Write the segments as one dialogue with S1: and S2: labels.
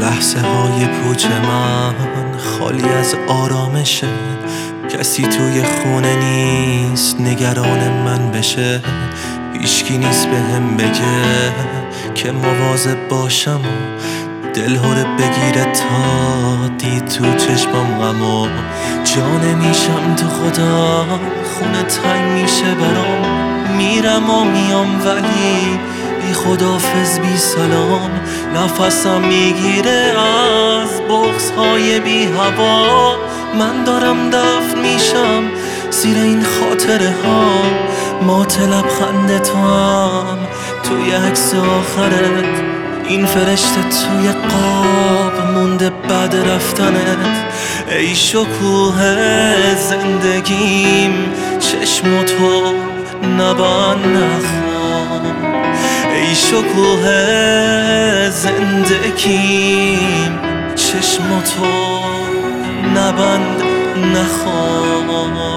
S1: لحظه های پوچ من خالی از آرامشه، کسی توی خونه نیست نگران من بشه، هیچکی نیست بهم بگه که مواظب باشم و دلهوره بگیره تا دید تو چشمام غمو. جا نمیشم تو خدا، خونه تنگ میشه برام، میرم و میام ولی بی خداحافظ بی سلام. نفسم میگیره از بغض‌های بی هوا، من دارم دفن میشم زیر این خاطره ها. مات لبخند تو هم توی عکس آخرت، این فرشته توی قاب مونده بعد رفتنت. ای شکوه زندگیم چشم تو نبند نخواب، ای شکوه زندگیم چشم تو نبند نخواب.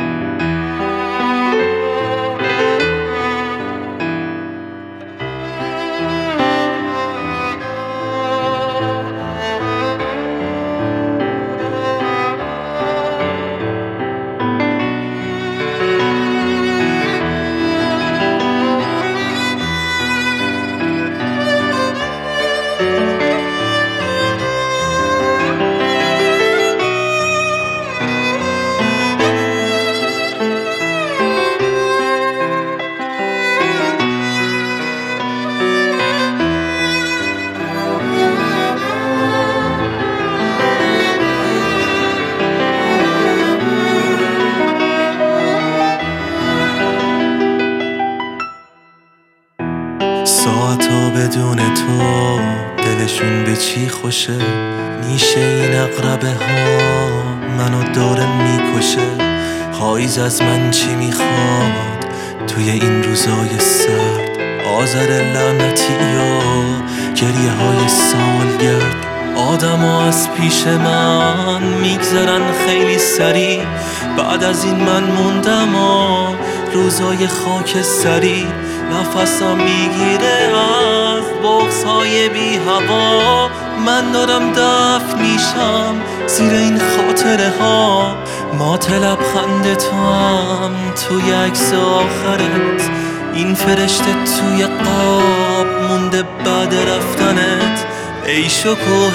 S1: ساعتا بدون تو دلشون به چی خوشه، نیشه این اقربه ها منو داره میکشه. پاییز از من چی میخواد توی این روزای سرد، آذر لعنتی و گریه های سالگرد. آدم ها از پیش من میگذرن خیلی سریع، بعد از این من موندم و روزای خاک سری. نفسم میگیره از بغض‌های بی هوا، من دارم دفن میشم زیر این خاطره ها. مات لبخند تو هم توی عکس آخرت، این فرشته توی قاب مونده بعد رفتنت. ای شکوه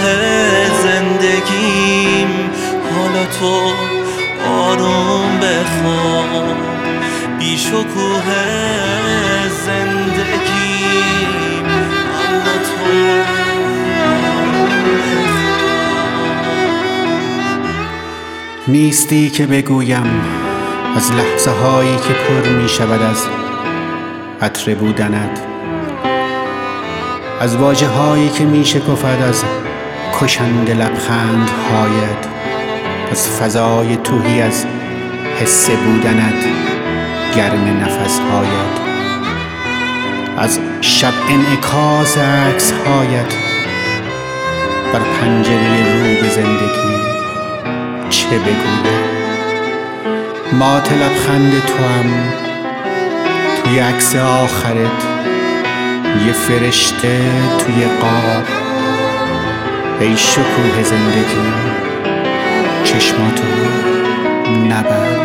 S1: زندگیم حالا تو آروم بخواب، بی شکوه زندگیم حالا تو آروم بخواب.
S2: نیستی که بگویم از لحظه هایی که پر می شود از عطر بودنت، از واژه هایی که می شکفد از کشنده لبخند هایت، از فضای توهی از حس بودنت، گرم نفس هایت، از شب انعکاس عکس هایت بر پنجره رو به زندگی. چه بگویم؟ مات لبخند تو هم توی عکس آخرت، یه فرشته توی قاب. ای شکوه زندگی چشماتو نبند